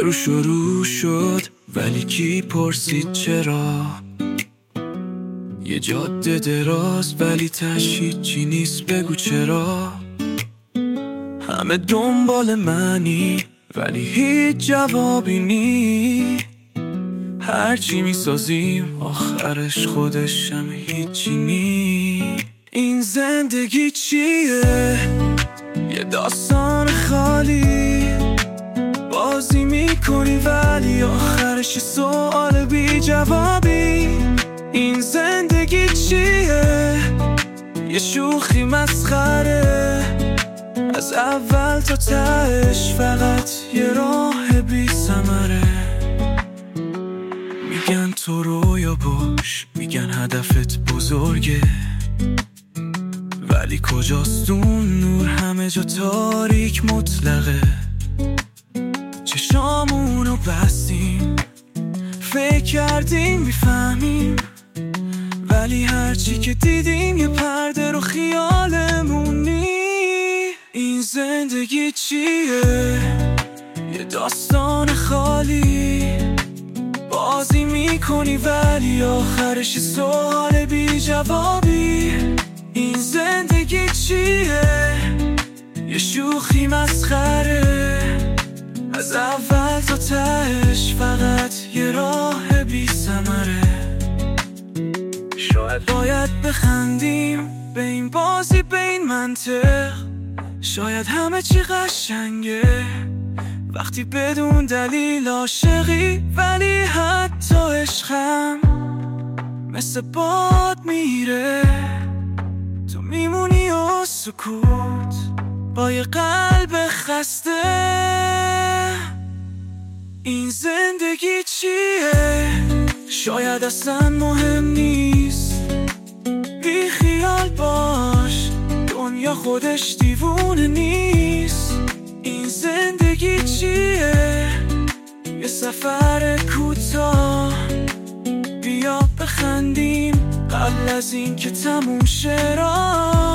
شروع شد ولی کی پرسید چرا؟ یه جاده دراز ولی تش هیچی نیست، بگو چرا؟ همه دنبال منی ولی هیچ جوابی نی. هرچی میسازیم آخرش خودشم هیچی نی. این زندگی چیه؟ یه داستان خالی، بازی میکنی ولی آخرش سوال بی جوابی. این زندگی چیه؟ یه شوخی مسخره، از اول تا تهش فقط یه راه بی ثمره. میگن تو رویا باش، میگن هدفت بزرگه، ولی کجاست اون نور؟ همه جا تاریک مطلقه. چشامونو بستیم، فکر کردیم میفهمیم، ولی هرچی که دیدیم یه پرده رو خیالمونی. این زندگی چیه؟ یه داستان خالی، بازی میکنی ولی آخرش سوال بی جوابی. این زندگی چیه؟ یه شوخی مسخره، از اول تا تهش فقط یه راه بی ثمره. شاید باید بخندیم به این بازی، به این منطق. شاید همه چی قشنگه وقتی بدون دلیل عاشقی، ولی حتی عشقم مثل باد میره. تو میمونی و سکوت با یه قلب خسته. این زندگی چیه؟ شاید اصلا مهم نیست، بی خیال باش، دنیا خودش دیوونه نیست. این زندگی چیه؟ یه سفر کوتاه، بیا بخندیم قبل از این که تموم شه راه.